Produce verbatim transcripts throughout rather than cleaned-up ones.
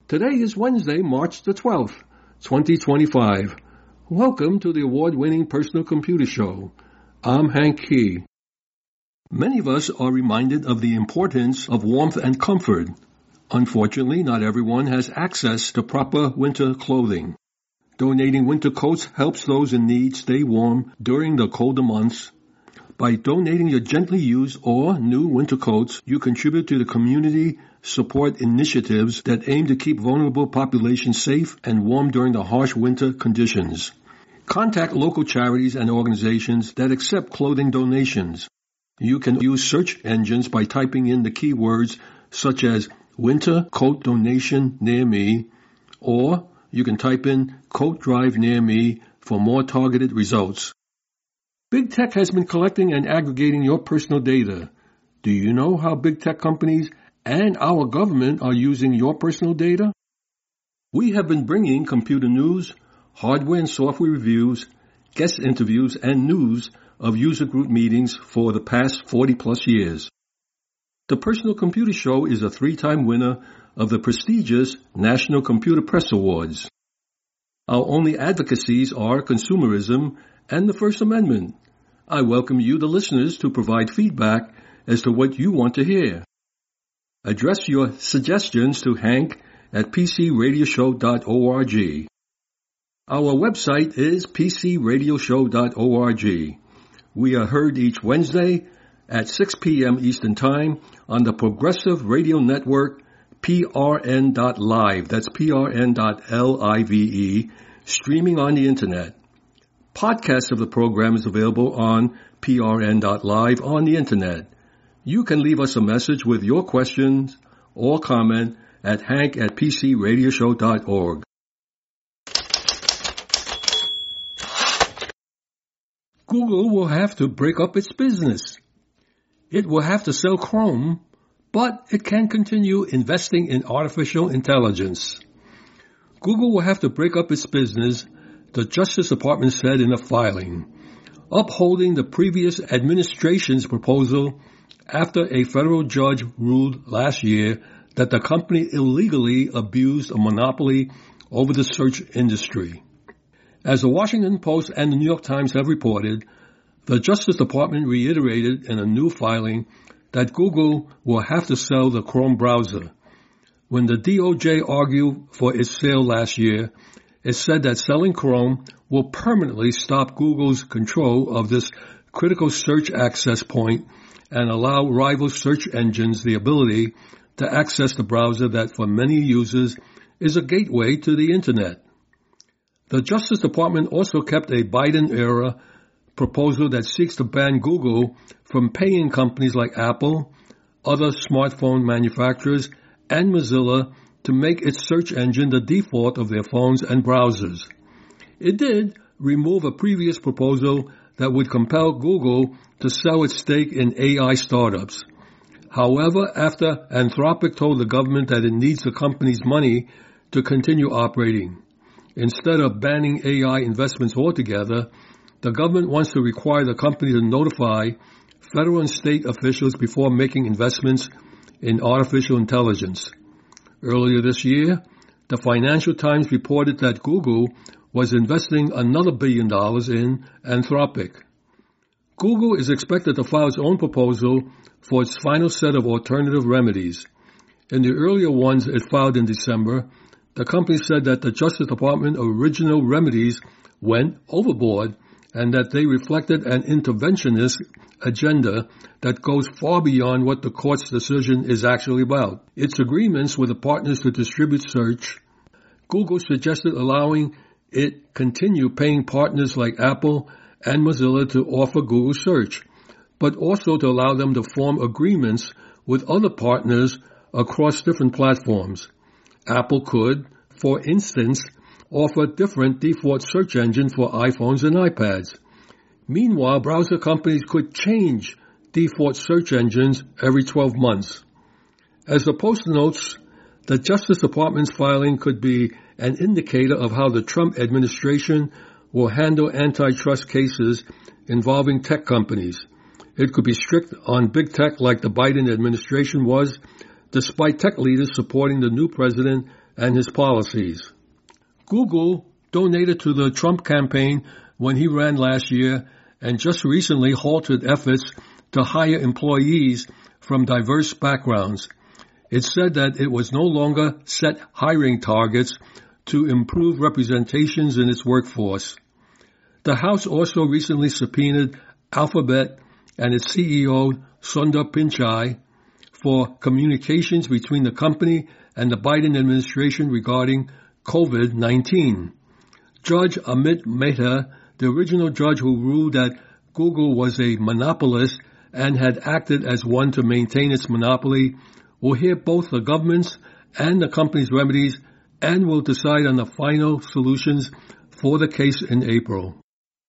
Today is Wednesday, March the twelfth, twenty twenty-five. Welcome to the award-winning Personal Computer Show. I'm Hank Key. Many of us are reminded of the importance of warmth and comfort. Unfortunately, not everyone has access to proper winter clothing. Donating winter coats helps those in need stay warm during the colder months. By donating your gently used or new winter coats, you contribute to the community support initiatives that aim to keep vulnerable populations safe and warm during the harsh winter conditions. Contact local charities and organizations that accept clothing donations. You can use search engines by typing in the keywords such as winter coat donation near me, or you can type in coat drive near me for more targeted results. Big Tech has been collecting and aggregating your personal data. Do you know how big tech companies and our government are using your personal data? We have been bringing computer news, hardware and software reviews, guest interviews, and news of user group meetings for the past forty plus years. The Personal Computer Show is a three-time winner of the prestigious National Computer Press Awards. Our only advocacies are consumerism and the First Amendment. I welcome you, the listeners, to provide feedback as to what you want to hear. Address your suggestions to Hank at p c radio show dot org. Our website is p c radio show dot org. We are heard each Wednesday at six p.m. Eastern Time on the Progressive Radio Network, P R N dot live. That's P R N dot live, streaming on the Internet. Podcasts of the program is available on P R N dot live on the Internet. You can leave us a message with your questions or comment at hank at p c radio show dot org. Google will have to break up its business. It will have to sell Chrome, but it can continue investing in artificial intelligence. Google will have to break up its business, the Justice Department said in a filing, upholding the previous administration's proposal after a federal judge ruled last year that the company illegally abused a monopoly over the search industry. As the Washington Post and the New York Times have reported, the Justice Department reiterated in a new filing that Google will have to sell the Chrome browser. When the D O J argued for its sale last year, it said that selling Chrome will permanently stop Google's control of this critical search access point and allow rival search engines the ability to access the browser that for many users is a gateway to the Internet. The Justice Department also kept a Biden-era proposal that seeks to ban Google from paying companies like Apple, other smartphone manufacturers, and Mozilla to make its search engine the default of their phones and browsers. It did remove a previous proposal that would compel Google to sell its stake in A I startups. However, after Anthropic told the government that it needs the company's money to continue operating, instead of banning A I investments altogether, the government wants to require the company to notify federal and state officials before making investments in artificial intelligence. Earlier this year, the Financial Times reported that Google was investing another billion dollars in Anthropic. Google is expected to file its own proposal for its final set of alternative remedies. In the earlier ones it filed in December, the company said that the Justice Department original remedies went overboard and that they reflected an interventionist agenda that goes far beyond what the court's decision is actually about. Its agreements with the partners to distribute search, Google suggested allowing it continue paying partners like Apple and Mozilla to offer Google Search, but also to allow them to form agreements with other partners across different platforms. Apple could, for instance, offer different default search engines for iPhones and iPads. Meanwhile, browser companies could change default search engines every twelve months. As the Post notes, the Justice Department's filing could be an indicator of how the Trump administration will handle antitrust cases involving tech companies. It could be strict on big tech like the Biden administration was, despite tech leaders supporting the new president and his policies. Google donated to the Trump campaign when he ran last year and just recently halted efforts to hire employees from diverse backgrounds. It said that it was no longer set hiring targets to improve representations in its workforce. The House also recently subpoenaed Alphabet and its C E O, Sundar Pichai, for communications between the company and the Biden administration regarding COVID nineteen. Judge Amit Mehta, the original judge who ruled that Google was a monopolist and had acted as one to maintain its monopoly, will hear both the government's and the company's remedies and will decide on the final solutions for the case in April.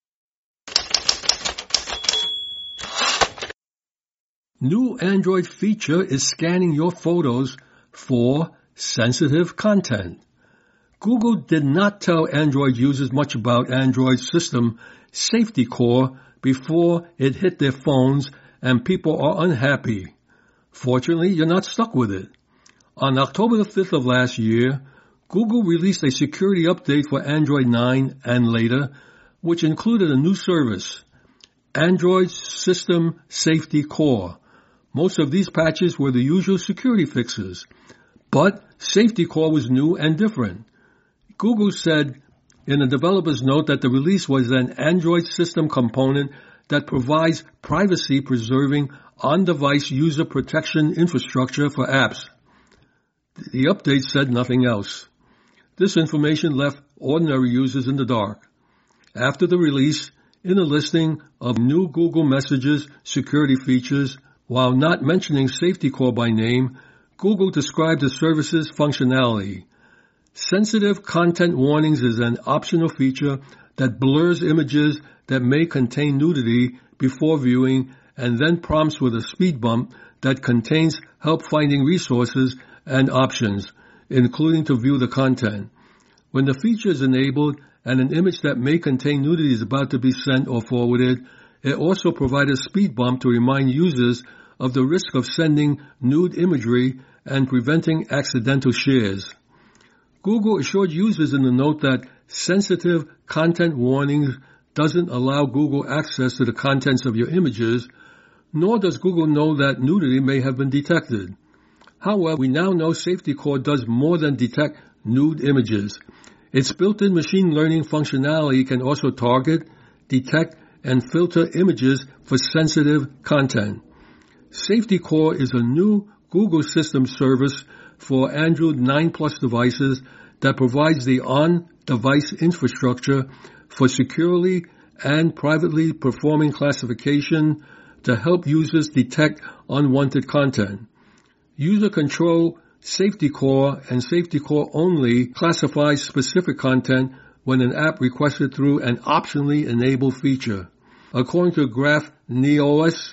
New Android feature is scanning your photos for sensitive content. Google did not tell Android users much about Android's system Safety Core before it hit their phones, and people are unhappy. Fortunately, you're not stuck with it. On October the fifth of last year, Google released a security update for Android nine and later, which included a new service, Android System Safety Core. Most of these patches were the usual security fixes, but Safety Core was new and different. Google said in a developer's note that the release was an Android system component that provides privacy-preserving on-device user protection infrastructure for apps. The update said nothing else. This information left ordinary users in the dark. After the release, in a listing of new Google Messages security features, while not mentioning Safety Core by name, Google described the service's functionality. Sensitive content warnings is an optional feature that blurs images that may contain nudity before viewing and then prompts with a speed bump that contains help-finding resources and options, including to view the content. When the feature is enabled and an image that may contain nudity is about to be sent or forwarded, it also provides a speed bump to remind users of the risk of sending nude imagery and preventing accidental shares. Google assured users in the note that sensitive content warnings doesn't allow Google access to the contents of your images, nor does Google know that nudity may have been detected. However, we now know Safety Core does more than detect nude images. Its built-in machine learning functionality can also target, detect, and filter images for sensitive content. Safety Core is a new Google system service for Android nine plus devices that provides the on-device infrastructure for securely and privately performing classification to help users detect unwanted content. User control Safety Core and Safety Core only classifies specific content when an app requested through an optionally enabled feature. According to Graph Neos,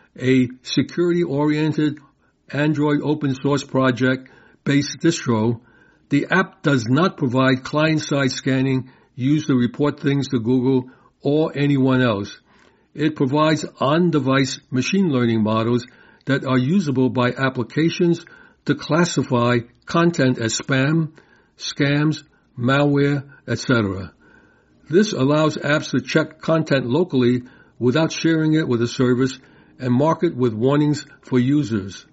a security-oriented Android open source project-based distro, the app does not provide client-side scanning used to report things to Google or anyone else. It provides on-device machine learning models that are usable by applications to classify content as spam, scams, malware, et cetera. This allows apps to check content locally without sharing it with a service and mark it with warnings for users.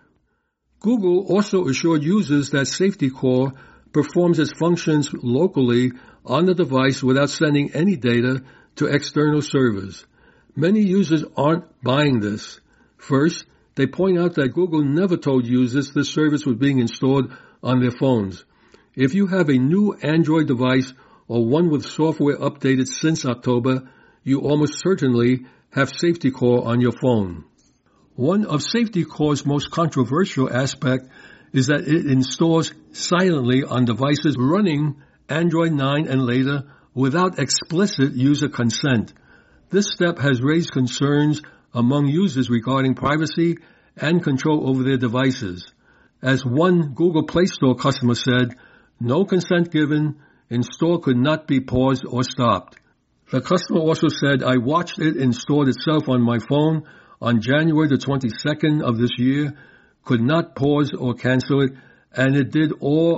Google also assured users that Safety Core performs its functions locally on the device without sending any data to external servers. Many users aren't buying this. First, they point out that Google never told users this service was being installed on their phones. If you have a new Android device or one with software updated since October, you almost certainly have Safety Core on your phone. One of Safety Core's most controversial aspects is that it installs silently on devices running Android nine and later without explicit user consent. This step has raised concerns among users regarding privacy and control over their devices. As one Google Play Store customer said, no consent given, install could not be paused or stopped. The customer also said, I watched it install itself on my phone on January the twenty-second of this year, could not pause or cancel it, and it did all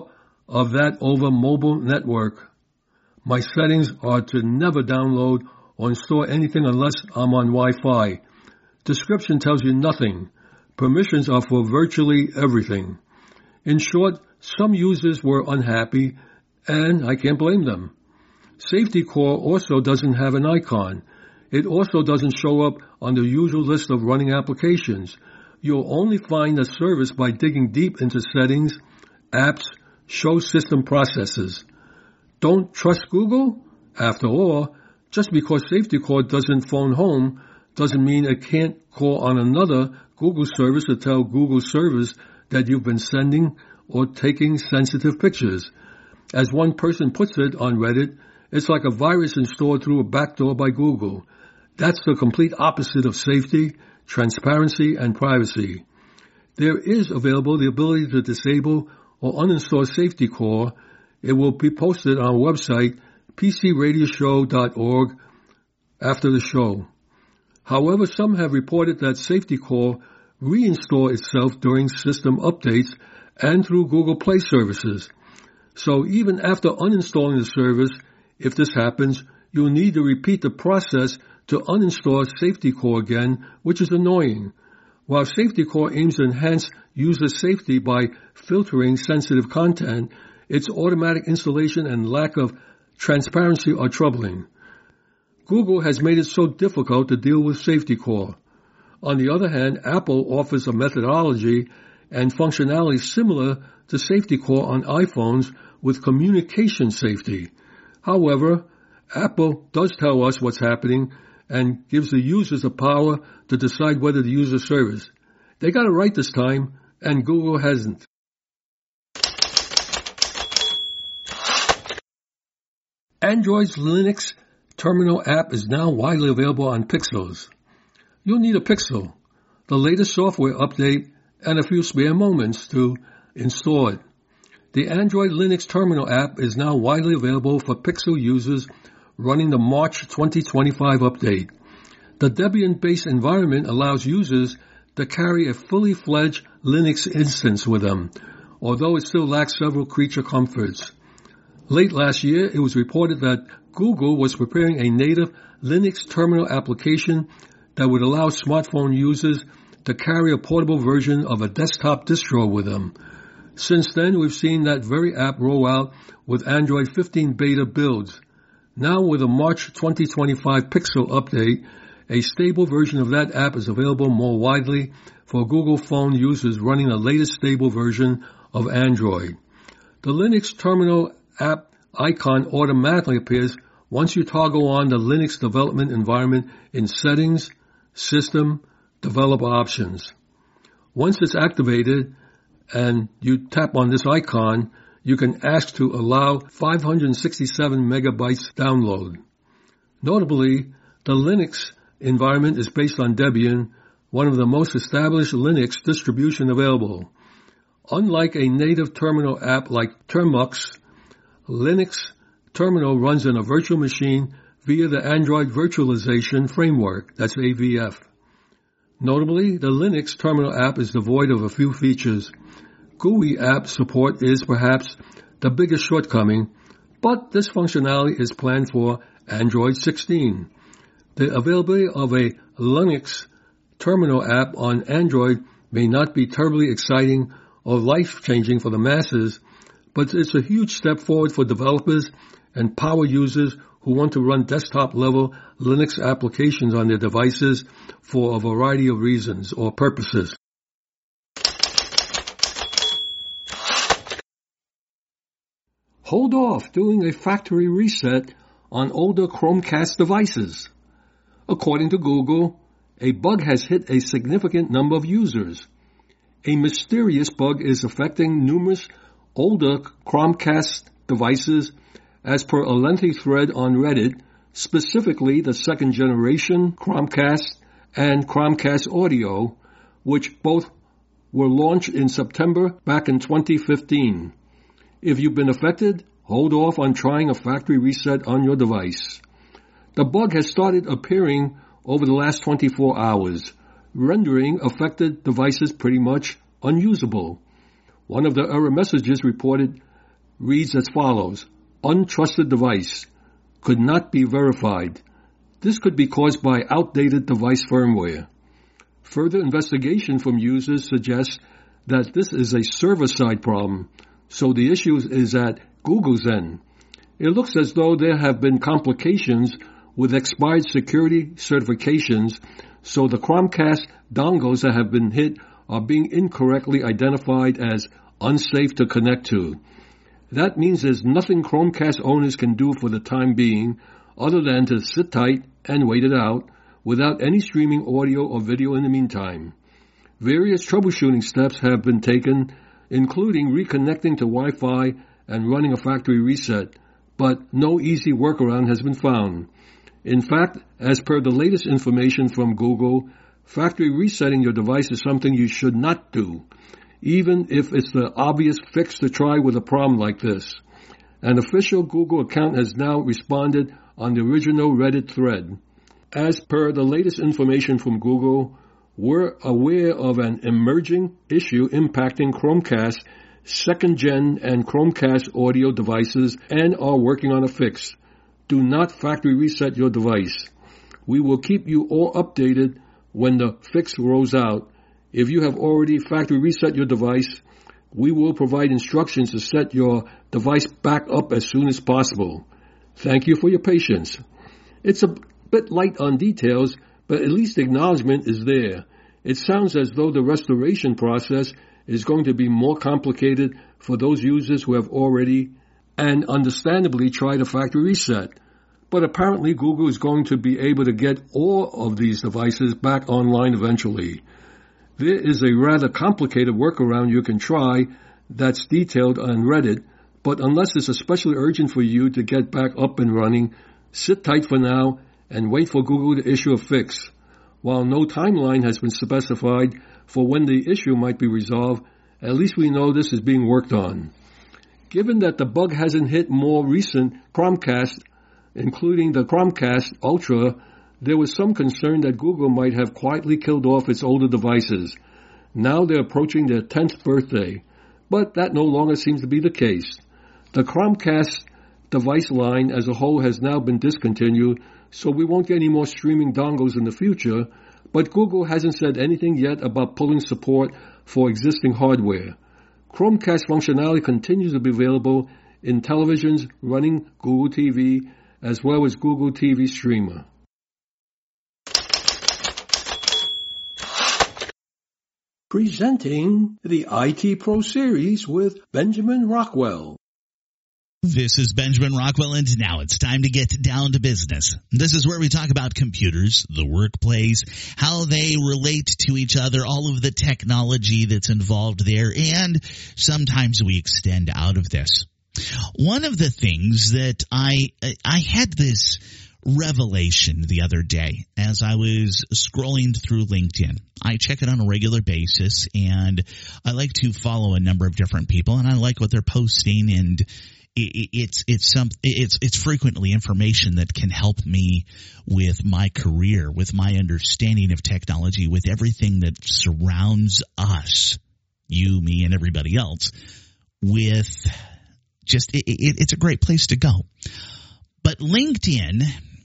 of that over mobile network. My settings are to never download or install anything unless I'm on Wi-Fi. Description tells you nothing. Permissions are for virtually everything. In short, some users were unhappy, and I can't blame them. SafetyCore also doesn't have an icon. It also doesn't show up on the usual list of running applications. You'll only find the service by digging deep into settings, apps, show system processes. Don't trust Google? After all, just because SafetyCore doesn't phone home doesn't mean it can't call on another Google service to tell Google servers that you've been sending or taking sensitive pictures. As one person puts it on Reddit, it's like a virus installed through a backdoor by Google. That's the complete opposite of safety, transparency, and privacy. There is available the ability to disable or uninstall SafetyCore. It will be posted on our website, p c radio show dot org, after the show. However, some have reported that SafetyCore reinstalls itself during system updates and through Google Play services. So even after uninstalling the service, if this happens, you'll need to repeat the process to uninstall SafetyCore again, which is annoying. While SafetyCore aims to enhance user safety by filtering sensitive content, its automatic installation and lack of transparency are troubling. Google has made it so difficult to deal with SafetyCore. On the other hand, Apple offers a methodology and functionality similar to SafetyCore on iPhones with communication safety. However, Apple does tell us what's happening and gives the users the power to decide whether to use the service. They got it right this time, and Google hasn't. Android's Linux Terminal app is now widely available on Pixels. You'll need a Pixel, the latest software update, and a few spare moments to install it. The Android Linux Terminal app is now widely available for Pixel users running the March twenty twenty-five update. The Debian-based environment allows users to carry a fully fledged Linux instance with them, although it still lacks several creature comforts. Late last year, it was reported that Google was preparing a native Linux terminal application that would allow smartphone users to carry a portable version of a desktop distro with them. Since then, we've seen that very app roll out with Android fifteen beta builds. Now with a March twenty twenty-five Pixel update, a stable version of that app is available more widely for Google phone users running the latest stable version of Android. The Linux Terminal app icon automatically appears once you toggle on the Linux development environment in Settings, System, Developer Options. Once it's activated and you tap on this icon, you can ask to allow five hundred sixty-seven megabytes download. Notably, the Linux environment is based on Debian, one of the most established Linux distribution available. Unlike a native terminal app like Termux, Linux Terminal runs in a virtual machine via the Android Virtualization Framework, that's A V F. Notably, the Linux Terminal app is devoid of a few features. G U I app support is perhaps the biggest shortcoming, but this functionality is planned for Android sixteen. The availability of a Linux Terminal app on Android may not be terribly exciting or life-changing for the masses, but it's a huge step forward for developers and power users who want to run desktop-level Linux applications on their devices for a variety of reasons or purposes. Hold off doing a factory reset on older Chromecast devices. According to Google, a bug has hit a significant number of users. A mysterious bug is affecting numerous older Chromecast devices as per a lengthy thread on Reddit, specifically the second generation Chromecast and Chromecast Audio, which both were launched in September back in twenty fifteen. If you've been affected, hold off on trying a factory reset on your device. The bug has started appearing over the last twenty-four hours, rendering affected devices pretty much unusable. One of the error messages reported reads as follows: untrusted device, could not be verified. This could be caused by outdated device firmware. Further investigation from users suggests that this is a server-side problem, so the issue is at Google's end. It looks as though there have been complications with expired security certifications, so the Chromecast dongles that have been hit are being incorrectly identified as unsafe to connect to. That means there's nothing Chromecast owners can do for the time being other than to sit tight and wait it out without any streaming audio or video in the meantime. Various troubleshooting steps have been taken, including reconnecting to Wi-Fi and running a factory reset, but no easy workaround has been found. In fact, as per the latest information from Google, factory resetting your device is something you should not do, even if it's the obvious fix to try with a problem like this. An official Google account has now responded on the original Reddit thread. As per the latest information from Google, we're aware of an emerging issue impacting Chromecast second gen and Chromecast audio devices and are working on a fix. Do not factory reset your device. We will keep you all updated when the fix rolls out. If you have already factory reset your device, we will provide instructions to set your device back up as soon as possible. Thank you for your patience. It's a bit light on details, but at least acknowledgement is there. It sounds as though the restoration process is going to be more complicated for those users who have already and understandably tried a factory reset. But apparently Google is going to be able to get all of these devices back online eventually. There is a rather complicated workaround you can try that's detailed on Reddit, but unless it's especially urgent for you to get back up and running, sit tight for now and wait for Google to issue a fix. While no timeline has been specified for when the issue might be resolved, at least we know this is being worked on. Given that the bug hasn't hit more recent Chromecast, including the Chromecast Ultra, there was some concern that Google might have quietly killed off its older devices. Now they're approaching their tenth birthday, but that no longer seems to be the case. The Chromecast device line as a whole has now been discontinued, so we won't get any more streaming dongles in the future, but Google hasn't said anything yet about pulling support for existing hardware. Chromecast functionality continues to be available in televisions running Google T V as well as Google T V Streamer. Presenting the I T Pro Series with Benjamin Rockwell. This is Benjamin Rockwell, and now it's time to get down to business. This is where we talk about computers, the workplace, how they relate to each other, all of the technology that's involved there, and sometimes we extend out of this. One of the things that I I had this revelation the other day as I was scrolling through LinkedIn. I check it on a regular basis, and I like to follow a number of different people, and I like what they're posting, and It's it's some it's it's frequently information that can help me with my career, with my understanding of technology, with everything that surrounds us, you, me, and everybody else. With just it, it, it's a great place to go. But LinkedIn,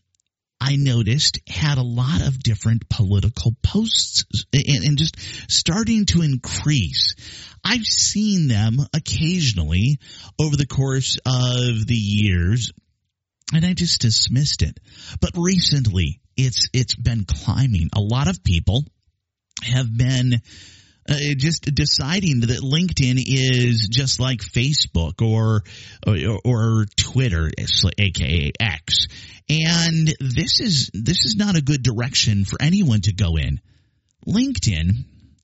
I noticed, had a lot of different political posts and, and just starting to increase. I've seen them occasionally over the course of the years, and I just dismissed it. But recently, it's it's been climbing. A lot of people have been uh, just deciding that LinkedIn is just like Facebook or or, or Twitter, aka X. And this is this is not a good direction for anyone to go in. LinkedIn,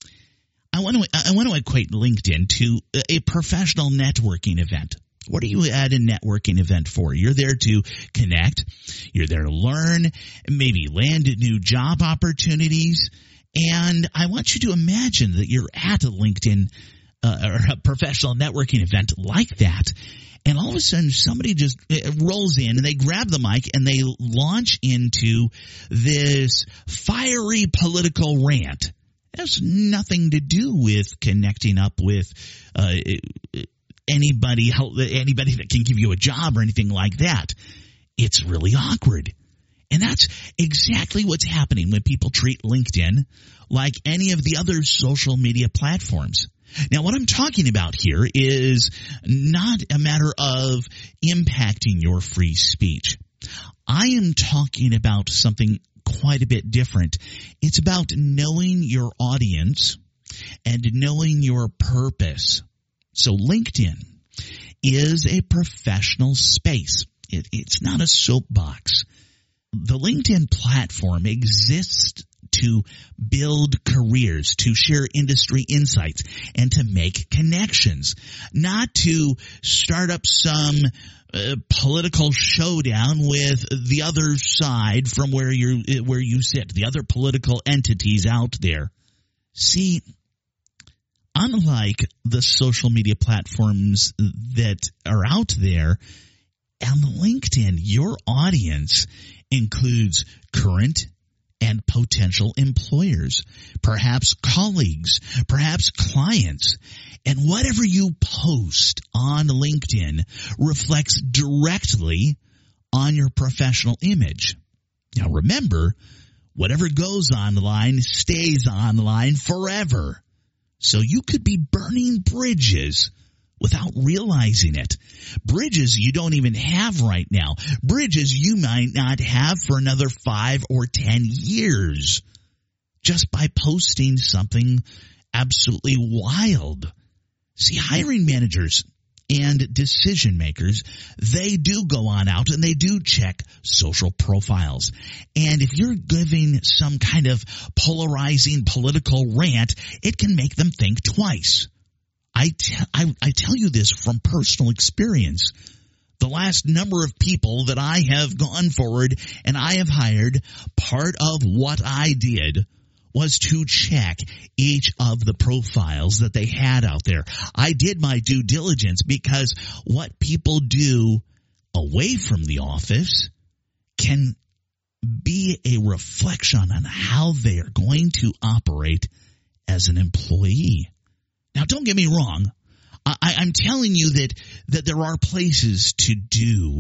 I want to I want to equate LinkedIn to a professional networking event. What are you at a networking event for? You're there to connect. You're there to learn, maybe land new job opportunities. And I want you to imagine that you're at a LinkedIn uh, or a professional networking event like that. And all of a sudden, somebody just rolls in and they grab the mic and they launch into this fiery political rant. It has nothing to do with connecting up with uh, anybody anybody that can give you a job or anything like that. It's really awkward. And that's exactly what's happening when people treat LinkedIn like any of the other social media platforms. Now, what I'm talking about here is not a matter of impacting your free speech. I am talking about something quite a bit different. It's about knowing your audience and knowing your purpose. So LinkedIn is a professional space. It, it's not a soapbox. The LinkedIn platform exists to build careers, to share industry insights, and to make connections, not to start up some uh, political showdown with the other side from where you where you sit, the other political entities out there. See, unlike the social media platforms that are out there, on LinkedIn, your audience includes current and potential employers, perhaps colleagues, perhaps clients. And whatever you post on LinkedIn reflects directly on your professional image. Now remember, whatever goes online stays online forever. So you could be burning bridges without realizing it. Bridges you don't even have right now. Bridges you might not have for another five or ten years just by posting something absolutely wild. See, hiring managers and decision makers, they do go on out and they do check social profiles. And if you're giving some kind of polarizing political rant, it can make them think twice. I, t- I, I tell you this from personal experience. The last number of people that I have gone forward and I have hired, part of what I did was to check each of the profiles that they had out there. I did my due diligence because what people do away from the office can be a reflection on how they are going to operate as an employee. Now, don't get me wrong. I, I'm telling you that, that there are places to do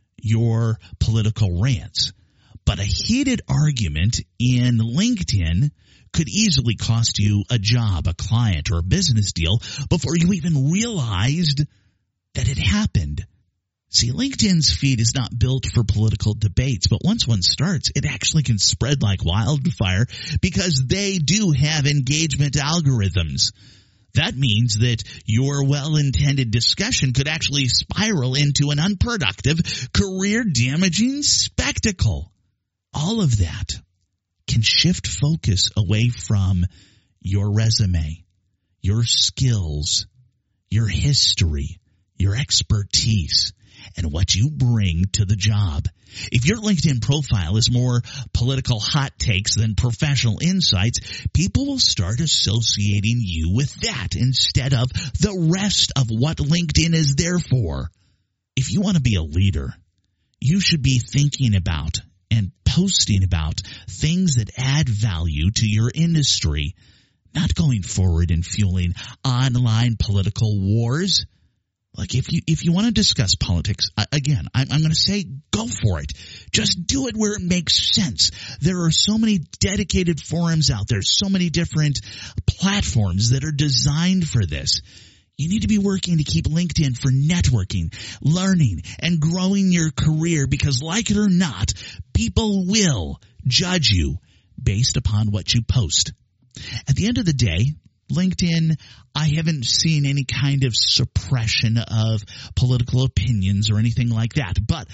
your political rants. But a heated argument in LinkedIn could easily cost you a job, a client, or a business deal before you even realized that it happened. See, LinkedIn's feed is not built for political debates, but once one starts, it actually can spread like wildfire because they do have engagement algorithms. That means that your well-intended discussion could actually spiral into an unproductive, career-damaging spectacle. All of that can shift focus away from your resume, your skills, your history, your expertise, and what you bring to the job. If your LinkedIn profile is more political hot takes than professional insights, people will start associating you with that instead of the rest of what LinkedIn is there for. If you want to be a leader, you should be thinking about and posting about things that add value to your industry, not going forward and fueling online political wars. Like if you if you want to discuss politics, again, I'm, I'm going to say go for it. Just do it where it makes sense. There are so many dedicated forums out there, so many different platforms that are designed for this. You need to be working to keep LinkedIn for networking, learning, and growing your career because, like it or not, people will judge you based upon what you post. At the end of the day, LinkedIn, I haven't seen any kind of suppression of political opinions or anything like that. But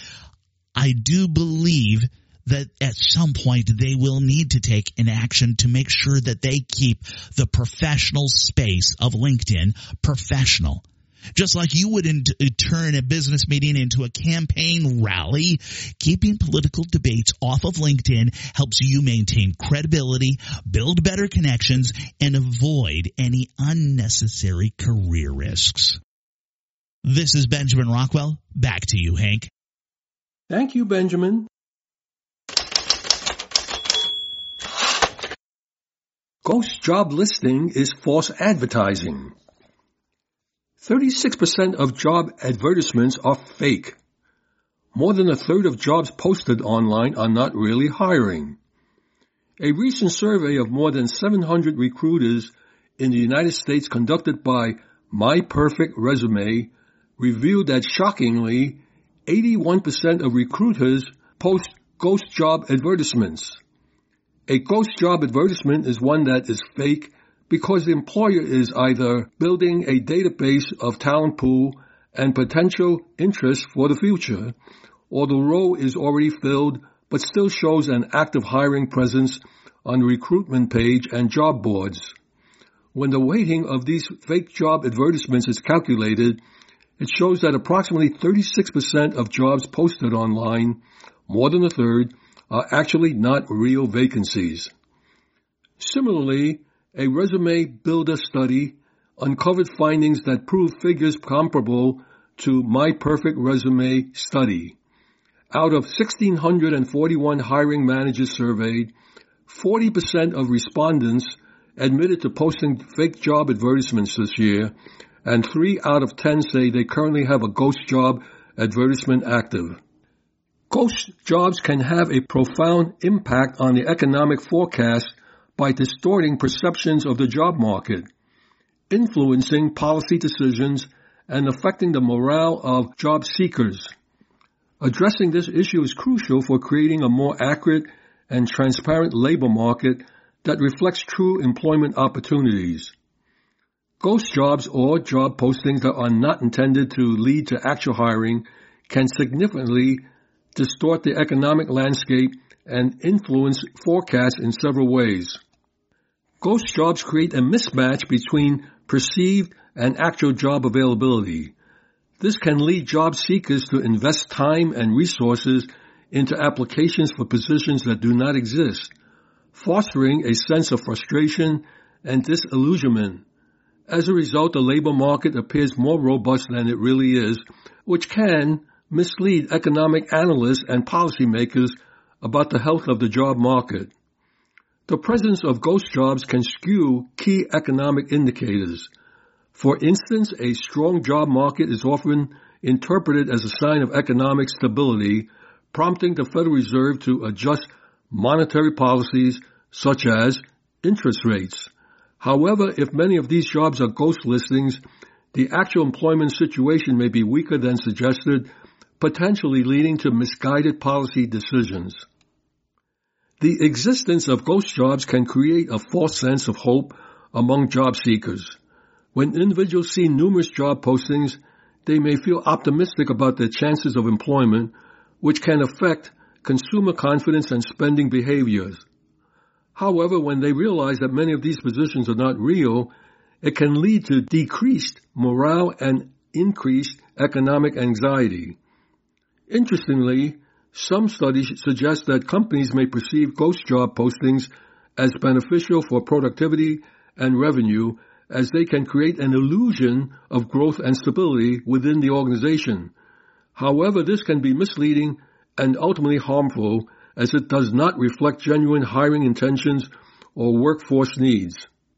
I do believe that at some point they will need to take an action to make sure that they keep the professional space of LinkedIn professional. Just like you wouldn't turn a business meeting into a campaign rally, keeping political debates off of LinkedIn helps you maintain credibility, build better connections, and avoid any unnecessary career risks. This is Benjamin Rockwell. Back to you, Hank. Thank you, Benjamin. Ghost job listing is false advertising. thirty-six percent of job advertisements are fake. More than a third of jobs posted online are not really hiring. A recent survey of more than seven hundred recruiters in the United States conducted by My Perfect Resume revealed that shockingly, eighty-one percent of recruiters post ghost job advertisements. A ghost job advertisement is one that is fake because the employer is either building a database of talent pool and potential interest for the future, or the role is already filled but still shows an active hiring presence on the recruitment page and job boards. When the weighting of these fake job advertisements is calculated, it shows that approximately thirty-six percent of jobs posted online, more than a third, are actually not real vacancies. Similarly, a resume builder study uncovered findings that prove figures comparable to My Perfect Resume study. Out of one thousand six hundred forty-one hiring managers surveyed, forty percent of respondents admitted to posting fake job advertisements this year, and three out of ten say they currently have a ghost job advertisement active. Ghost jobs can have a profound impact on the economic forecast by distorting perceptions of the job market, influencing policy decisions, and affecting the morale of job seekers. Addressing this issue is crucial for creating a more accurate and transparent labor market that reflects true employment opportunities. Ghost jobs or job postings that are not intended to lead to actual hiring can significantly distort the economic landscape and influence forecasts in several ways. Ghost jobs create a mismatch between perceived and actual job availability. This can lead job seekers to invest time and resources into applications for positions that do not exist, fostering a sense of frustration and disillusionment. As a result, the labor market appears more robust than it really is, which can mislead economic analysts and policymakers about the health of the job market. The presence of ghost jobs can skew key economic indicators. For instance, a strong job market is often interpreted as a sign of economic stability, prompting the Federal Reserve to adjust monetary policies such as interest rates. However, if many of these jobs are ghost listings, the actual employment situation may be weaker than suggested, potentially leading to misguided policy decisions. The existence of ghost jobs can create a false sense of hope among job seekers. When individuals see numerous job postings, they may feel optimistic about their chances of employment, which can affect consumer confidence and spending behaviors. However, when they realize that many of these positions are not real, it can lead to decreased morale and increased economic anxiety. Interestingly, some studies suggest that companies may perceive ghost job postings as beneficial for productivity and revenue, as they can create an illusion of growth and stability within the organization. However, this can be misleading and ultimately harmful, as it does not reflect genuine hiring intentions or workforce needs.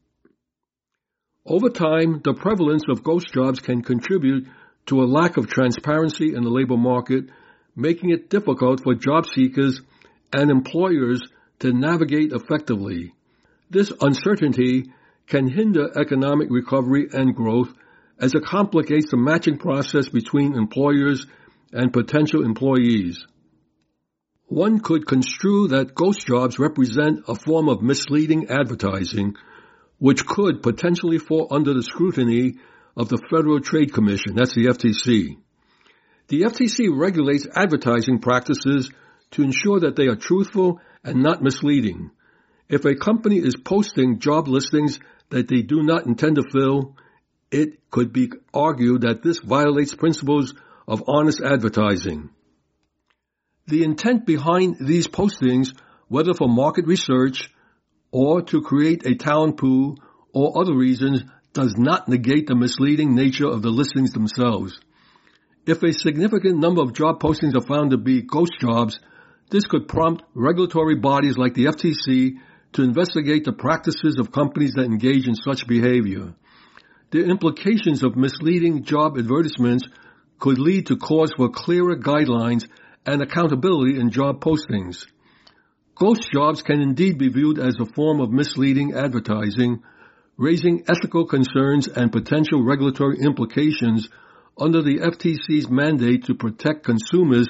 Over time, the prevalence of ghost jobs can contribute to a lack of transparency in the labor market, making it difficult for job seekers and employers to navigate effectively. This uncertainty can hinder economic recovery and growth, as it complicates the matching process between employers and potential employees. One could construe that ghost jobs represent a form of misleading advertising, which could potentially fall under the scrutiny of the Federal Trade Commission, that's the F T C. The F T C regulates advertising practices to ensure that they are truthful and not misleading. If a company is posting job listings that they do not intend to fill, it could be argued that this violates principles of honest advertising. The intent behind these postings, whether for market research or to create a talent pool or other reasons, does not negate the misleading nature of the listings themselves. If a significant number of job postings are found to be ghost jobs, this could prompt regulatory bodies like the F T C to investigate the practices of companies that engage in such behavior. the implications of misleading job advertisements could lead to calls for clearer guidelines and accountability in job postings. Ghost jobs can indeed be viewed as a form of misleading advertising, raising ethical concerns and potential regulatory implications under the F T C's mandate to protect consumers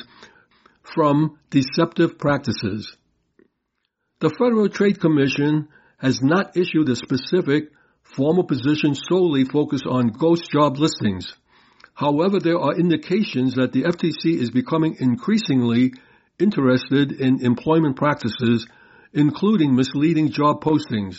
from deceptive practices. The Federal Trade Commission has not issued a specific, formal position solely focused on ghost job listings. However, there are indications that the F T C is becoming increasingly interested in employment practices, including misleading job postings.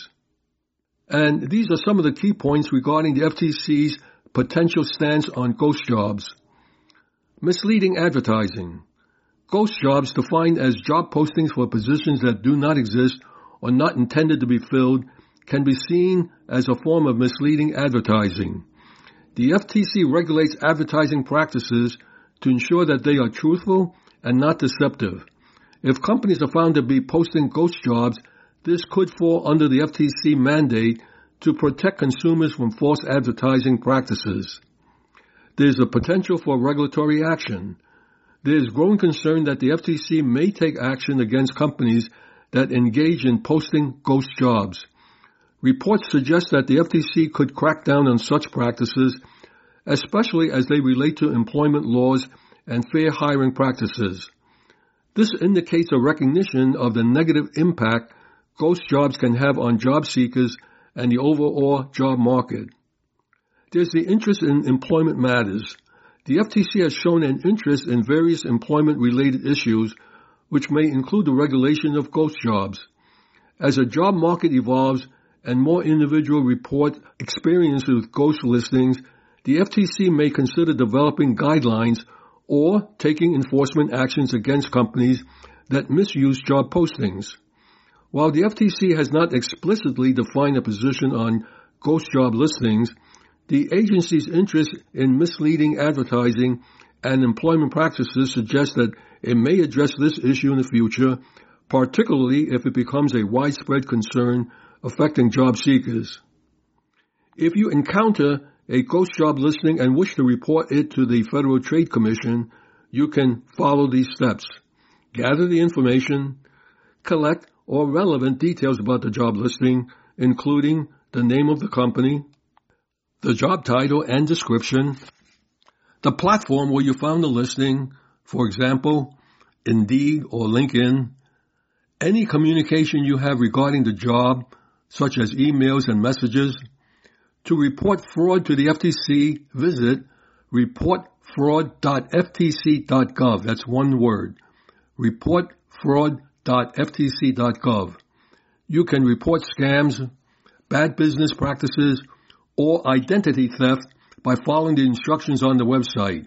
And these are some of the key points regarding the F T C's potential stance on ghost jobs. Misleading advertising. Ghost jobs, defined as job postings for positions that do not exist or not intended to be filled, can be seen as a form of misleading advertising. The F T C regulates advertising practices to ensure that they are truthful and not deceptive. If companies are found to be posting ghost jobs, this could fall under the F T C mandate to protect consumers from false advertising practices. There is a potential for regulatory action. There is growing concern that the F T C may take action against companies that engage in posting ghost jobs. Reports suggest that the F T C could crack down on such practices, especially as they relate to employment laws and fair hiring practices. This indicates a recognition of the negative impact ghost jobs can have on job seekers and the overall job market. There's the interest in employment matters. The F T C has shown an interest in various employment-related issues, which may include the regulation of ghost jobs. As a job market evolves and more individuals report experiences with ghost listings, the F T C may consider developing guidelines or taking enforcement actions against companies that misuse job postings. While the F T C has not explicitly defined a position on ghost job listings, the agency's interest in misleading advertising and employment practices suggests that it may address this issue in the future, particularly if it becomes a widespread concern affecting job seekers. If you encounter a ghost job listing and wish to report it to the Federal Trade Commission, you can follow these steps. Gather the information, collect all relevant details about the job listing, including the name of the company, the job title and description, the platform where you found the listing, for example, Indeed or LinkedIn, any communication you have regarding the job, such as emails and messages. To report fraud to the F T C, visit report fraud dot f t c dot gov. That's one word. report fraud dot f t c dot gov. You can report scams, bad business practices, or identity theft by following the instructions on the website.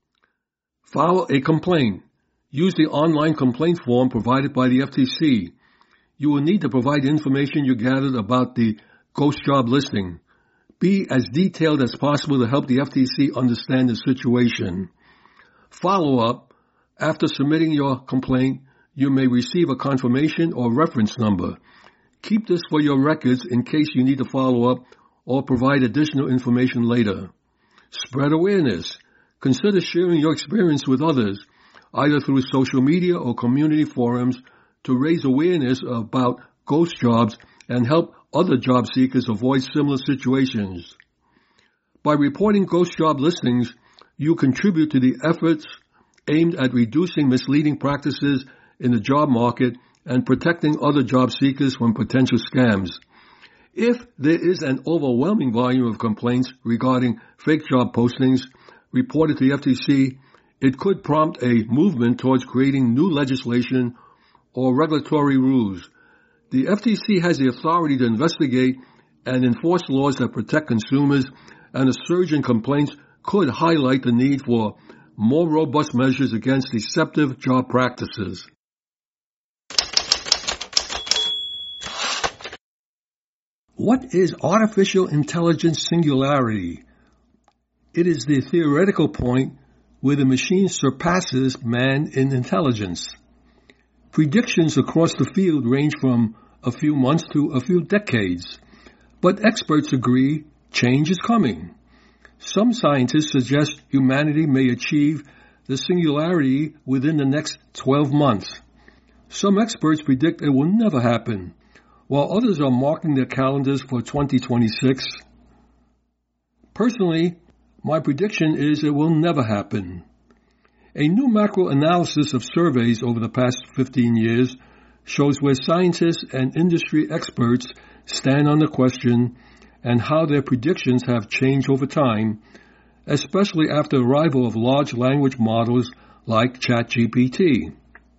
File a complaint. Use the online complaint form provided by the F T C. You will need to provide information you gathered about the ghost job listing. Be as detailed as possible to help the F T C understand the situation. Follow up. After submitting your complaint, you may receive a confirmation or reference number. Keep this for your records in case you need to follow up or provide additional information later. Spread awareness. Consider sharing your experience with others, either through social media or community forums, to raise awareness about ghost jobs and help other job seekers avoid similar situations. By reporting ghost job listings, you contribute to the efforts aimed at reducing misleading practices in the job market and protecting other job seekers from potential scams. If there is an overwhelming volume of complaints regarding fake job postings reported to the F T C, it could prompt a movement towards creating new legislation or regulatory rules. The F T C has the authority to investigate and enforce laws that protect consumers, and a surge in complaints could highlight the need for more robust measures against deceptive job practices. What is artificial intelligence singularity? It is the theoretical point where the machine surpasses man in intelligence. Predictions across the field range from a few months to a few decades, but experts agree change is coming. Some scientists suggest humanity may achieve the singularity within the next twelve months. Some experts predict it will never happen, while others are marking their calendars for twenty twenty-six. Personally, my prediction is it will never happen. A new macro analysis of surveys over the past fifteen years shows where scientists and industry experts stand on the question and how their predictions have changed over time, especially after the arrival of large language models like ChatGPT.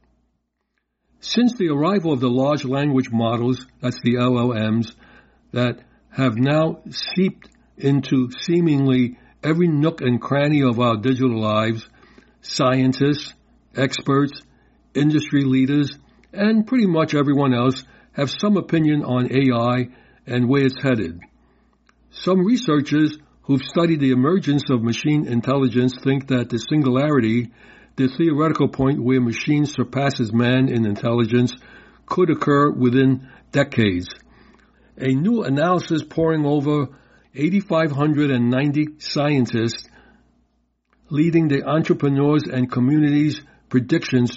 Since the arrival of the large language models, that's the L L Ms, that have now seeped into seemingly every nook and cranny of our digital lives, scientists, experts, industry leaders, and pretty much everyone else have some opinion on A I and where it's headed. Some researchers who've studied the emergence of machine intelligence think that the singularity, the theoretical point where machines surpasses man in intelligence, could occur within decades. A new analysis poring over eight thousand five hundred ninety scientists leading the entrepreneurs and communities' predictions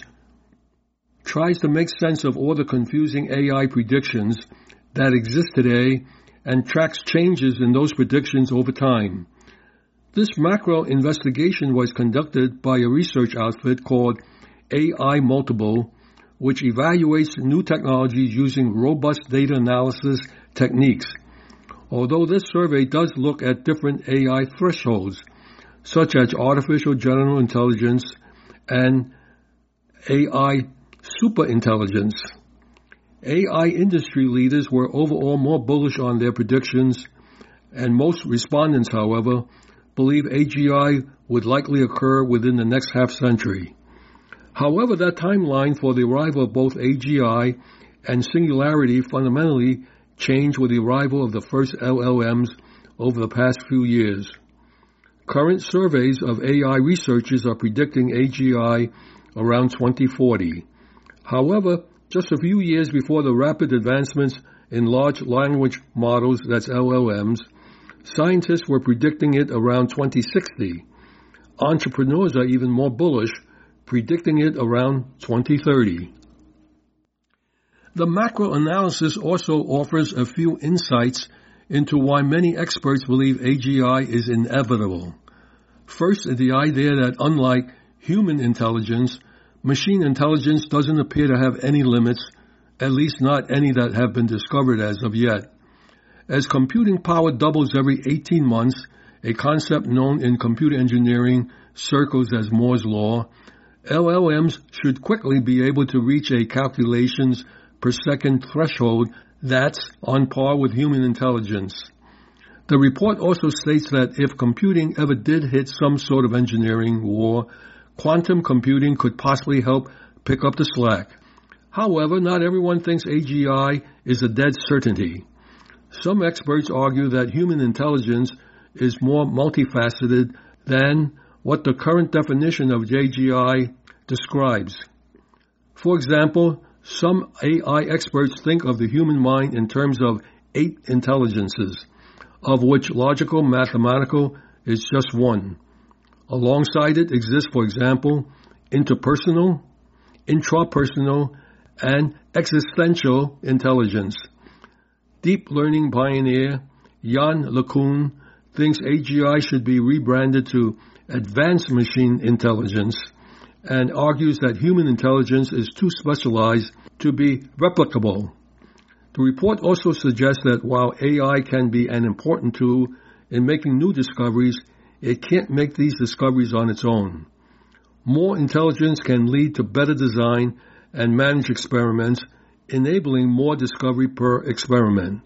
tries to make sense of all the confusing A I predictions that exist today and tracks changes in those predictions over time. This macro investigation was conducted by a research outfit called A I Multiple, which evaluates new technologies using robust data analysis techniques. Although this survey does look at different A I thresholds, such as artificial general intelligence and A I superintelligence. A I industry leaders were overall more bullish on their predictions, and most respondents, however, believe A G I would likely occur within the next half-century. However, that timeline for the arrival of both A G I and singularity fundamentally changed with the arrival of the first L L Ms over the past few years. Current surveys of A I researchers are predicting A G I around twenty forty. However, just a few years before the rapid advancements in large language models, that's L L Ms, scientists were predicting it around twenty sixty. Entrepreneurs are even more bullish, predicting it around twenty thirty. The macro analysis also offers a few insights into why many experts believe A G I is inevitable. First is the idea that unlike human intelligence, machine intelligence doesn't appear to have any limits, at least not any that have been discovered as of yet. As computing power doubles every eighteen months, a concept known in computer engineering circles as Moore's Law, L L Ms should quickly be able to reach a calculations per second threshold that's on par with human intelligence. The report also states that if computing ever did hit some sort of engineering war, quantum computing could possibly help pick up the slack. However, not everyone thinks A G I is a dead certainty. Some experts argue that human intelligence is more multifaceted than what the current definition of A G I describes. For example, some A I experts think of the human mind in terms of eight intelligences, of which logical, mathematical is just one. Alongside it exists, for example, interpersonal, intrapersonal, and existential intelligence. Deep learning pioneer Yann LeCun thinks A G I should be rebranded to advanced machine intelligence and argues that human intelligence is too specialized to be replicable. The report also suggests that while A I can be an important tool in making new discoveries, it can't make these discoveries on its own. More intelligence can lead to better design and manage experiments, enabling more discovery per experiment.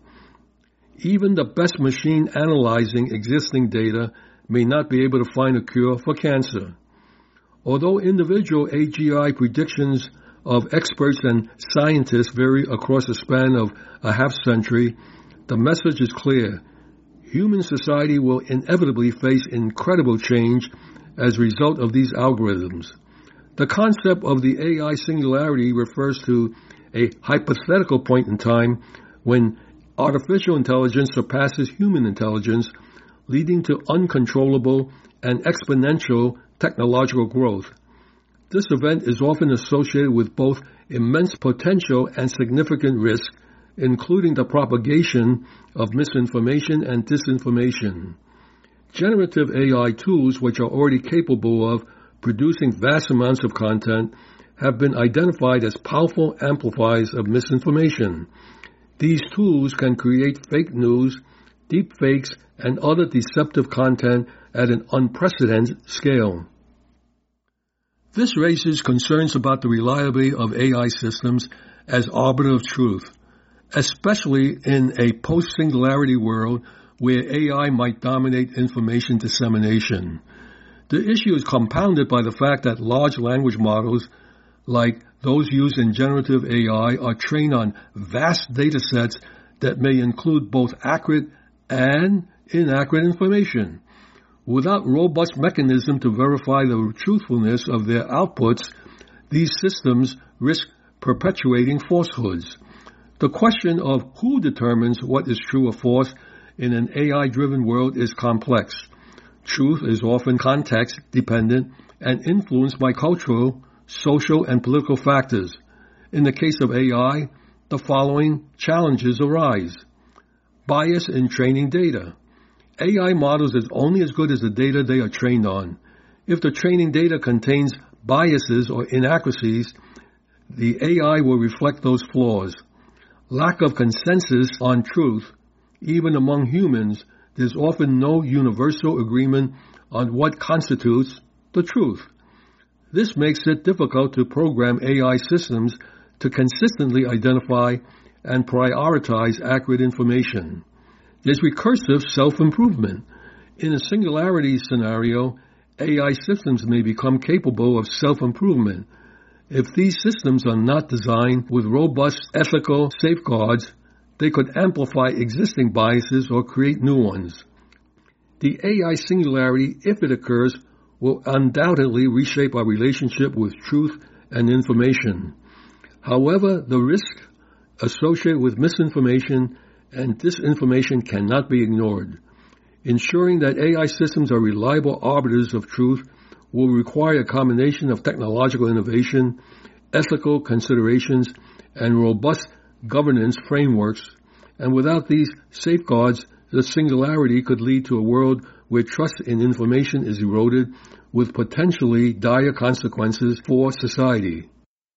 Even the best machine analyzing existing data may not be able to find a cure for cancer. Although individual A G I predictions of experts and scientists vary across a span of a half-century, the message is clear. Human society will inevitably face incredible change as a result of these algorithms. The concept of the A I singularity refers to a hypothetical point in time when artificial intelligence surpasses human intelligence, leading to uncontrollable and exponential technological growth. This event is often associated with both immense potential and significant risk, including the propagation of misinformation and disinformation. Generative A I tools, which are already capable of producing vast amounts of content, have been identified as powerful amplifiers of misinformation. These tools can create fake news, deep fakes, and other deceptive content at an unprecedented scale. This raises concerns about the reliability of A I systems as arbiter of truth, especially in a post-singularity world where A I might dominate information dissemination. The issue is compounded by the fact that large language models, like those used in generative A I, are trained on vast data sets that may include both accurate and inaccurate information. Without robust mechanism to verify the truthfulness of their outputs, these systems risk perpetuating falsehoods. The question of who determines what is true or false in an A I-driven world is complex. Truth is often context-dependent and influenced by cultural, social, and political factors. In the case of A I, the following challenges arise. Bias in training data. A I models are only as good as the data they are trained on. If the training data contains biases or inaccuracies, the A I will reflect those flaws. Lack of consensus on truth. Even among humans, there's often no universal agreement on what constitutes the truth. This makes it difficult to program A I systems to consistently identify and prioritize accurate information. There's recursive self-improvement. In a singularity scenario, A I systems may become capable of self-improvement. If these systems are not designed with robust ethical safeguards, they could amplify existing biases or create new ones. The A I singularity, if it occurs, will undoubtedly reshape our relationship with truth and information. However, the risk associated with misinformation and disinformation cannot be ignored. Ensuring that A I systems are reliable arbiters of truth will require a combination of technological innovation, ethical considerations, and robust governance frameworks, and without these safeguards, the singularity could lead to a world where trust in information is eroded, with potentially dire consequences for society.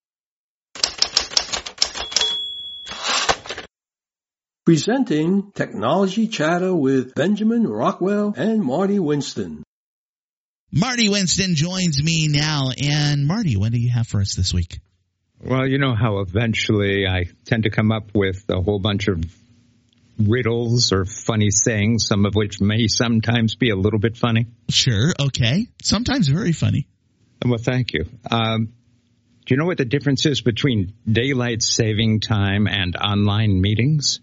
Presenting Technology Chatter with Benjamin Rockwell and Marty Winston. Marty Winston joins me now. And Marty, what do you have for us this week? Well, you know how eventually I tend to come up with a whole bunch of riddles or funny sayings, some of which may sometimes be a little bit funny. Sure, okay. Sometimes very funny. Well, thank you. Um, do you know what the difference is between daylight saving time and online meetings?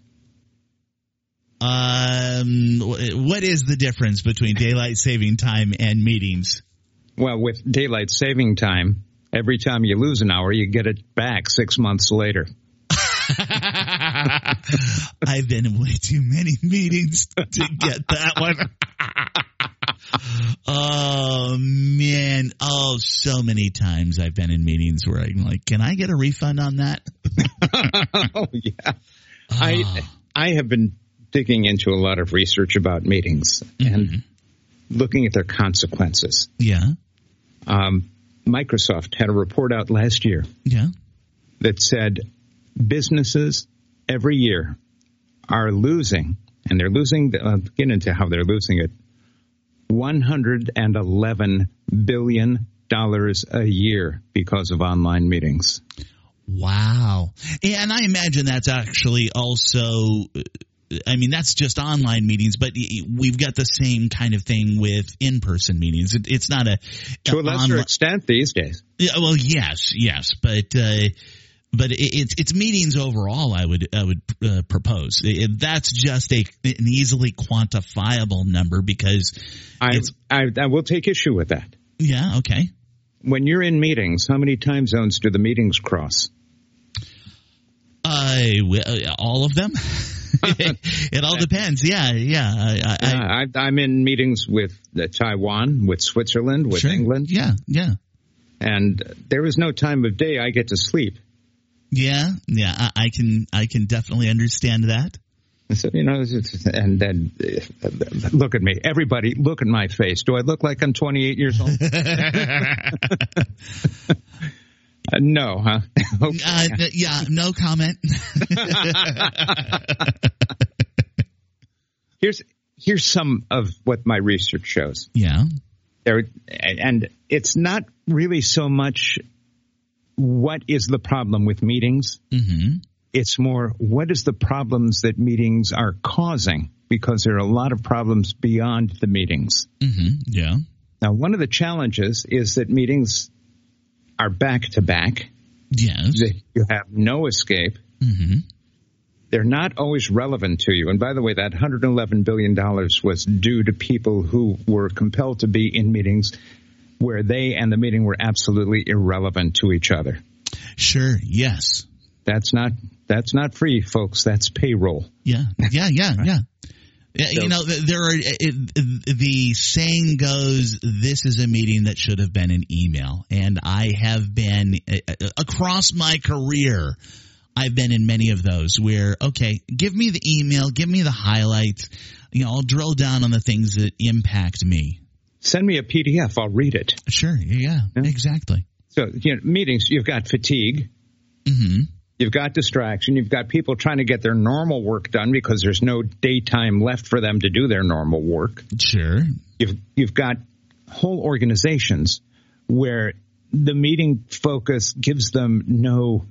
Um, what is the difference between daylight saving time and meetings? Well, with daylight saving time, every time you lose an hour, you get it back six months later. I've been in way too many meetings to get that one. Oh, man. Oh, so many times I've been in meetings where I'm like, can I get a refund on that? Oh, yeah. Oh. I I have been digging into a lot of research about meetings mm-hmm. and looking at their consequences. Yeah. Um, Microsoft had a report out last year yeah. that said businesses every year are losing, and they're losing, I'll get into how they're losing it, one hundred eleven billion dollars a year because of online meetings. Wow. And I imagine that's actually also, I mean, that's just online meetings, but we've got the same kind of thing with in-person meetings. It, it's not a... To a lesser onli- extent these days. Yeah, well, yes, yes, but... Uh, But it's it's meetings overall. I would I would uh, propose it, that's just a an easily quantifiable number because I, it's, I I will take issue with that. Yeah. Okay. When you're in meetings, how many time zones do the meetings cross? Uh, all of them. It all depends. Yeah, yeah. I, I, yeah I, I'm in meetings with uh, Taiwan, with Switzerland, with sure. England. Yeah, yeah. And there is no time of day I get to sleep. Yeah, yeah. I, I can, I can definitely understand that. So, you know, and then uh, look at me. Everybody, look at my face. Do I look like I'm twenty-eight years old? Uh, no, huh? Okay. Uh, yeah, no comment. here's here's some of what my research shows. Yeah, there, and it's not really so much what is the problem with meetings. Mm-hmm. It's more what is the problems that meetings are causing, because there are a lot of problems beyond the meetings. Mm-hmm. Yeah. Now, one of the challenges is that meetings are back-to-back. Yes. You have no escape. Mm-hmm. They're not always relevant to you. And by the way, that one hundred eleven billion dollars was due to people who were compelled to be in meetings where they and the meeting were absolutely irrelevant to each other. Sure, yes. That's not that's not free, folks. That's payroll. Yeah, yeah, yeah, right. yeah. So, you know, there are it, the saying goes, this is a meeting that should have been an email. And I have been across my career, I've been in many of those where, okay, give me the email, give me the highlights. You know, I'll drill down on the things that impact me. Send me a P D F. I'll read it. Sure. Yeah, yeah. Exactly. So, you know, meetings, you've got fatigue. Mm-hmm. You've got distraction. You've got people trying to get their normal work done because there's no daytime left for them to do their normal work. Sure. You've, you've got whole organizations where the meeting focus gives them no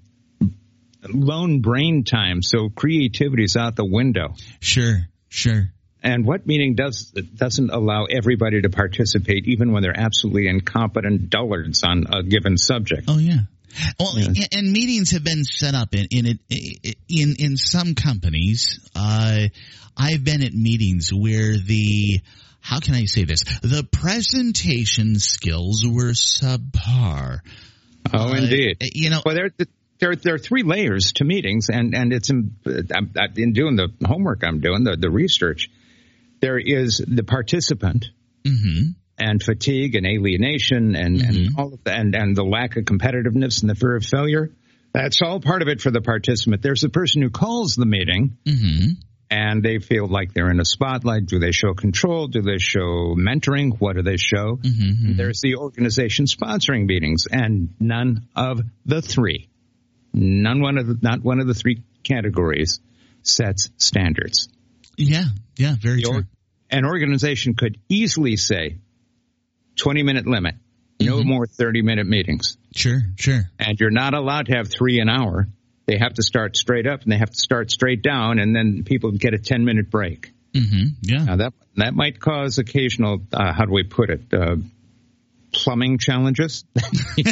lone brain time, so creativity's out the window. Sure, sure. And what meeting does doesn't allow everybody to participate, even when they're absolutely incompetent dullards on a given subject. Oh, yeah. Well, yeah. and meetings have been set up in in in, in some companies. Uh, I've been at meetings where the how can I say this? The presentation skills were subpar. Oh, uh, indeed. You know, well, there there there are three layers to meetings, and and it's in, in doing the homework I'm doing, the the research. There is the participant. Mm-hmm. And fatigue and alienation and, mm-hmm. and all of that, and, and the lack of competitiveness and the fear of failure. That's all part of it for the participant. There's the person who calls the meeting, mm-hmm. and they feel like they're in a spotlight. Do they show control? Do they show mentoring? What do they show? Mm-hmm. There's the organization sponsoring meetings, and none of the three, none one of the, not one of the three categories sets standards. Yeah, yeah, very the true. Or, an organization could easily say, twenty-minute limit, no mm-hmm. more thirty-minute meetings. Sure, sure. And you're not allowed to have three an hour. They have to start straight up, and they have to start straight down, and then people get a ten-minute break. Mm-hmm. Yeah. Now, that that might cause occasional, uh, how do we put it, uh, plumbing challenges. Okay,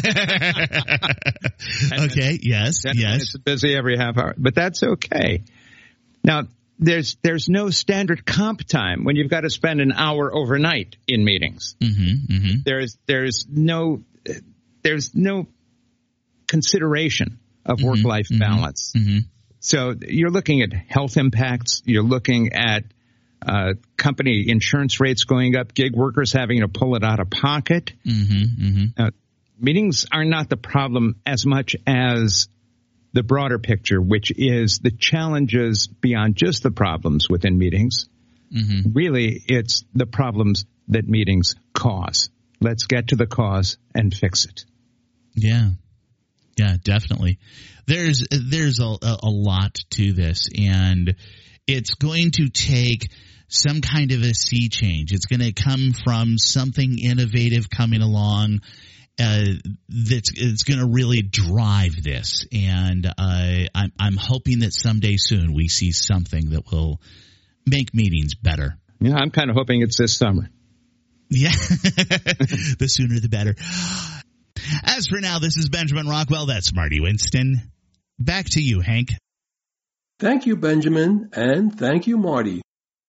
yes, then yes. It's busy every half hour, but that's okay. Now, There's there's no standard comp time when you've got to spend an hour overnight in meetings. Mm-hmm, mm-hmm. There's there's no there's no consideration of mm-hmm, work-life mm-hmm, balance. Mm-hmm. So you're looking at health impacts. You're looking at uh, company insurance rates going up, gig workers having to pull it out of pocket. Mm-hmm, mm-hmm. Uh, meetings are not the problem as much as the broader picture, which is the challenges beyond just the problems within meetings. Mm-hmm. Really, it's the problems that meetings cause. Let's get to the cause and fix it. Yeah. Yeah, definitely. There's there's a, a lot to this, and it's going to take some kind of a sea change. It's going to come from something innovative coming along Uh, that's it's going to really drive this, and uh, I'm, I'm hoping that someday soon we see something that will make meetings better. Yeah, I'm kind of hoping it's this summer. Yeah, the sooner the better. As for now, this is Benjamin Rockwell. That's Marty Winston. Back to you, Hank. Thank you, Benjamin, and thank you, Marty.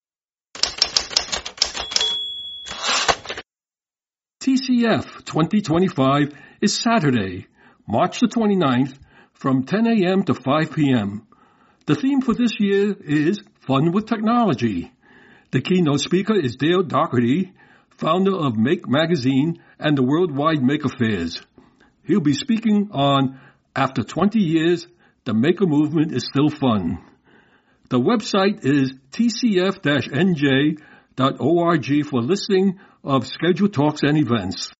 T C F twenty twenty-five is Saturday, March the twenty-ninth, from ten a.m. to five p.m. The theme for this year is fun with technology. The keynote speaker is Dale Doherty, founder of Make Magazine and the Worldwide Maker Fairs. He'll be speaking on After twenty years, the Maker Movement is Still Fun. The website is t c f dash n j dot org for listing of scheduled talks and events.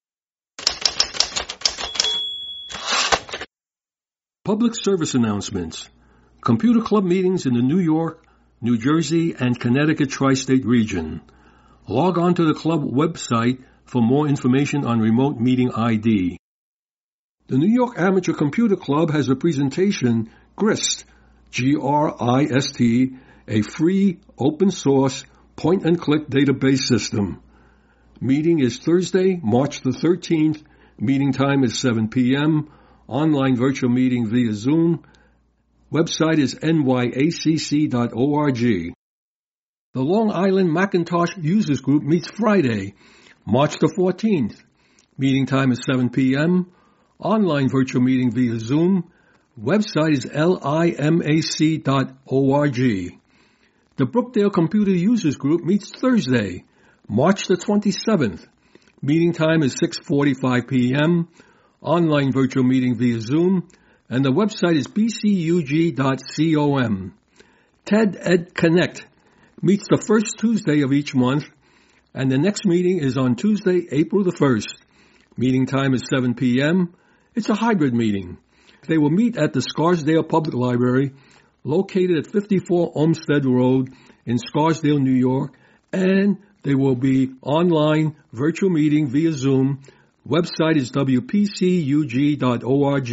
Public service announcements. Computer Club meetings in the New York, New Jersey, and Connecticut tri-state region. Log on to the club website for more information on remote meeting I D. The New York Amateur Computer Club has a presentation, GRIST, G R I S T, a free, open-source, point-and-click database system. Meeting is Thursday, March the thirteenth. Meeting time is seven p.m. Online virtual meeting via Zoom. Website is n y a c c dot org. The Long Island Macintosh Users Group meets Friday, March the fourteenth. Meeting time is seven p.m. Online virtual meeting via Zoom. Website is limac dot org. The Brookdale Computer Users Group meets Thursday, March the twenty-seventh. Meeting time is six forty-five p.m. Online virtual meeting via Zoom. And the website is b c u g dot com. TED Ed Connect meets the first Tuesday of each month, and the next meeting is on Tuesday, April the first. Meeting time is seven p.m. It's a hybrid meeting. They will meet at the Scarsdale Public Library, located at fifty-four Olmsted Road in Scarsdale, New York, and they will be online virtual meeting via Zoom. Website is w p c u g dot org.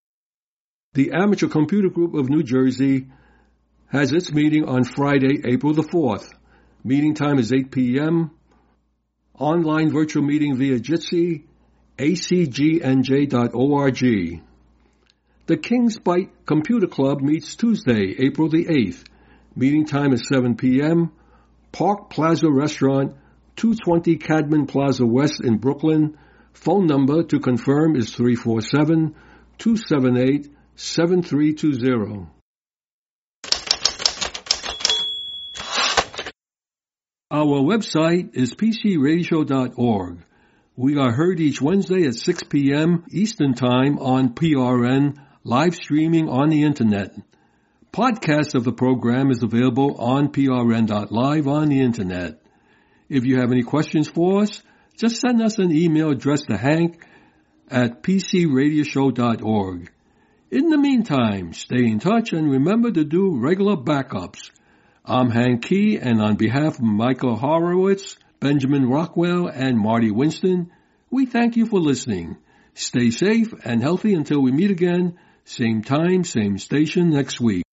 The Amateur Computer Group of New Jersey has its meeting on Friday, April the fourth. Meeting time is eight p.m. Online virtual meeting via Jitsi, a c g n j dot org. The King's Bite Computer Club meets Tuesday, April the eighth. Meeting time is seven p.m. Park Plaza Restaurant, two twenty Cadman Plaza West in Brooklyn. Phone number to confirm is three four seven, two seven eight, seven three two zero. Our website is p c radio dot org. We are heard each Wednesday at six p.m. Eastern Time on P R N, live streaming on the Internet. Podcast of the program is available on p r n dot live on the Internet. If you have any questions for us, just send us an email addressed to Hank at p c radio show dot org. In the meantime, stay in touch and remember to do regular backups. I'm Hank Key, and on behalf of Michael Horowitz, Benjamin Rockwell, and Marty Winston, we thank you for listening. Stay safe and healthy until we meet again, same time, same station next week.